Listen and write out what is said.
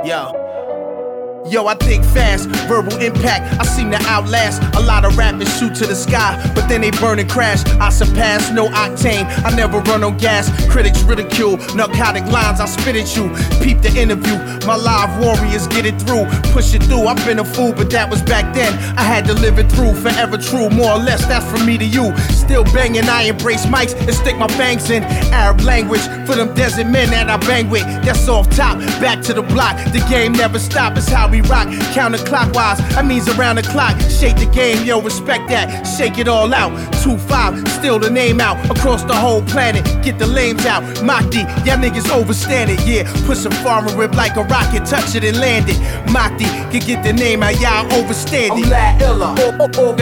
Yo, I think fast, verbal impact, I seem to outlast. A lot of rappers shoot to the sky, but then they burn and crash. I surpass, no octane, I never run on gas. Critics ridicule, narcotic lines, I spit at you. Peep the interview, my live warriors get it through. Push it through, I've been a fool, but that was back then. I had to live it through, forever true, more or less, that's from me to you. Still banging, I embrace mics and stick my bangs in. Arab language, for them desert men that I bang with. That's off top, back to the block, the game never stop, it's how we rock, counterclockwise, that means around the clock. Shake the game, yo, respect that, shake it all out. 2-5, still the name out, across the whole planet, get the lames out. Mahdi, y'all niggas overstand it, yeah. Put some foreign rip like a rocket, touch it and land it. Mahdi, can get the name out, y'all overstand it. I'm La Illa.